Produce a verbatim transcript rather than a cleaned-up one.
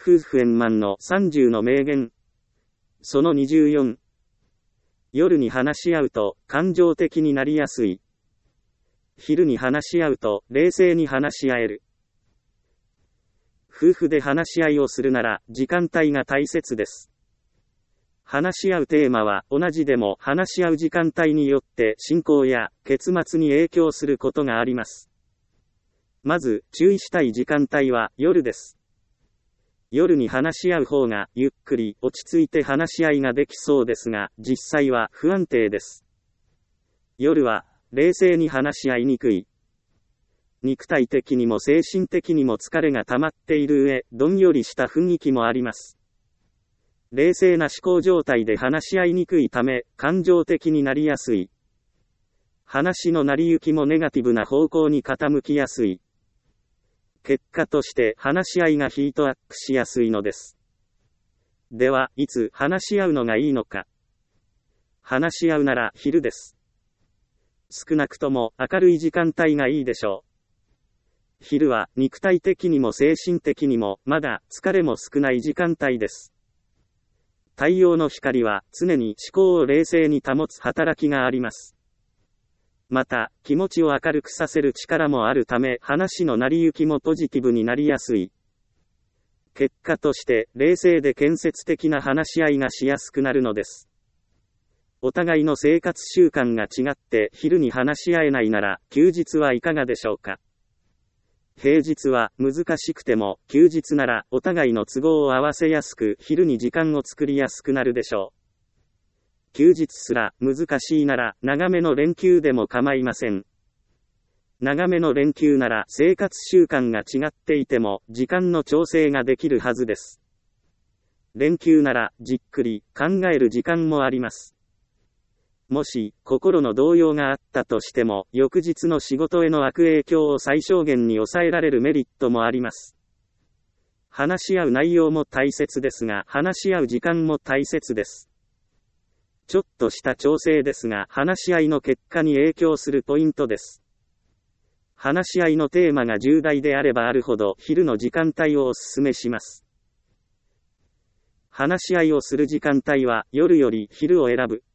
夫婦円満のさんじゅうの名言。そのにじゅうよん。夜に話し合うと感情的になりやすい。昼に話し合うと冷静に話し合える。夫婦で話し合いをするなら時間帯が大切です。話し合うテーマは同じでも話し合う時間帯によって進行や結末に影響することがあります。まず注意したい時間帯は夜です。夜に話し合う方がゆっくり落ち着いて話し合いができそうですが、実際は不安定です。夜は冷静に話し合いにくい。肉体的にも精神的にも疲れが溜まっている上、どんよりした雰囲気もあります。冷静な思考状態で話し合いにくいため、感情的になりやすい。話の成り行きもネガティブな方向に傾きやすい。結果として話し合いがヒートアップしやすいのです。では、いつ話し合うのがいいのか。話し合うなら昼です。少なくとも明るい時間帯がいいでしょう。昼は肉体的にも精神的にもまだ疲れも少ない時間帯です。太陽の光は常に思考を冷静に保つ働きがあります。また、気持ちを明るくさせる力もあるため、話の成り行きもポジティブになりやすい。結果として、冷静で建設的な話し合いがしやすくなるのです。お互いの生活習慣が違って昼に話し合えないなら、休日はいかがでしょうか。平日は難しくても、休日ならお互いの都合を合わせやすく、昼に時間を作りやすくなるでしょう。休日すら難しいなら長めの連休でも構いません。長めの連休なら生活習慣が違っていても時間の調整ができるはずです。連休ならじっくり考える時間もあります。もし心の動揺があったとしても翌日の仕事への悪影響を最小限に抑えられるメリットもあります。話し合う内容も大切ですが話し合う時間も大切です。ちょっとした調整ですが、話し合いの結果に影響するポイントです。話し合いのテーマが重大であればあるほど、昼の時間帯をお勧めします。話し合いをする時間帯は、夜より昼を選ぶ。